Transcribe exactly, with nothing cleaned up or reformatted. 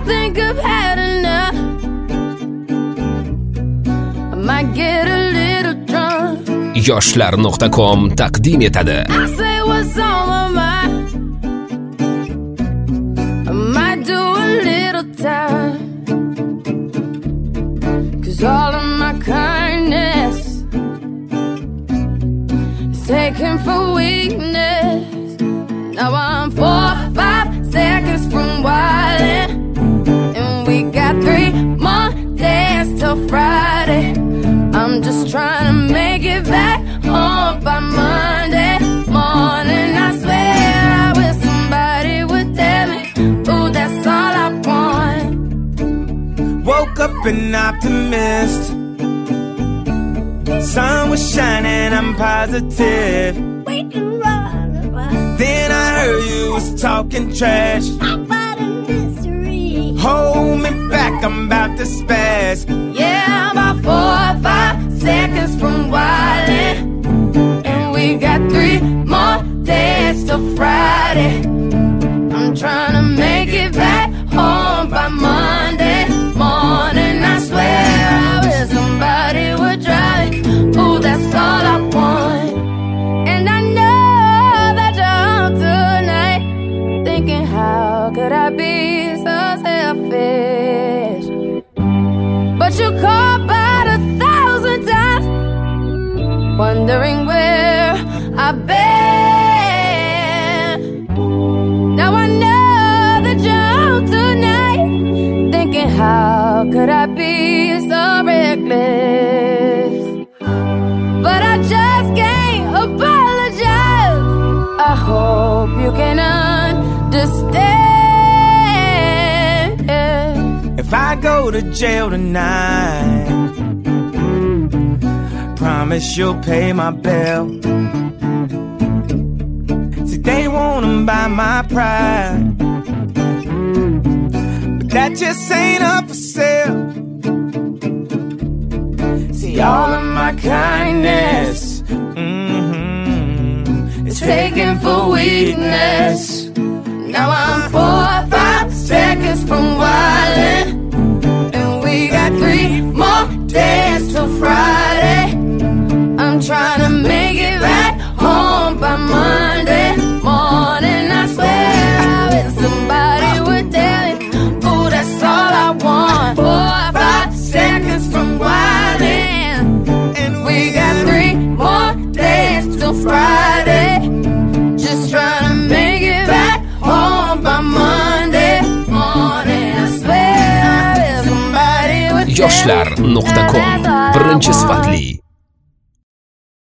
think I've had enough. I might get a little drunk. yoshlar nuqta com taqdim etadi. I say what's on my mind. I might do a little time. Cause all of my kindness is taken for weakness. Now I'm four or five seconds from wildin', and we got three more days till Friday. I'm just trying to make it back home by Monday morning. I swear I wish somebody would tell me, ooh, that's all I want. Woke up an optimist. Sun was shining, I'm positive. Then I heard you was talking trash about a mystery. Hold me back, I'm about to spaz. Yeah, I'm about four or five seconds from wildin', and we got three more days till Friday. I'm trying to make it back home by Monday morning. I swear I wish somebody would drive me. Ooh, that's all I want. And I know that you're home tonight, thinking how could I be so selfish? But you called about a thousand times, wondering where I've been. Now I know that you're home tonight, thinking how could I be so reckless? But I just can't apologize. I hope you can understand. If I go to jail tonight, promise you'll pay my bill. See, they wanna buy my pride, but that just ain't up for sale. See, all of my kindness, mm-hmm, it's taken for weakness. Now I'm four or five seconds from wildin', and we got three more days till Friday. I'm trying to make it back home by Monday morning. I swear I wish somebody would tell me, ooh, that's all I want. Four or five seconds from wildin', and we got three more days till Friday. Just trying to make it back home by Monday morning. I swear I wish somebody would tell me. yoshlar nuqta com